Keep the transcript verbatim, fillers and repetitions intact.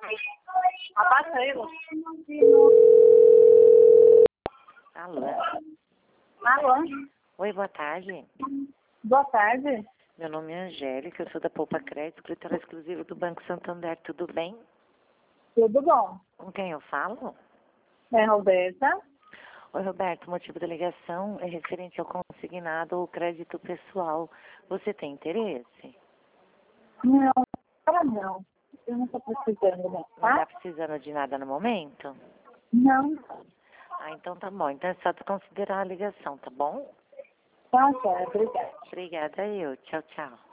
Abaixa ele. Alô? Alô? Oi, boa tarde. Boa tarde. Meu nome é Angélica, eu sou da Poupa Crédito, escritora exclusiva do Banco Santander. Tudo bem? Tudo bom? Com quem eu falo? É Roberta. Oi, Roberto, o motivo da ligação é referente ao consignado ou crédito pessoal. Você tem interesse? Não, agora não. Eu não estou precisando, não, Não está tá? precisando de nada no momento? Não. Ah, então tá bom. Então é só tu considerar a ligação, tá bom? Tá, certo. Obrigada. Obrigada eu. Tchau, tchau.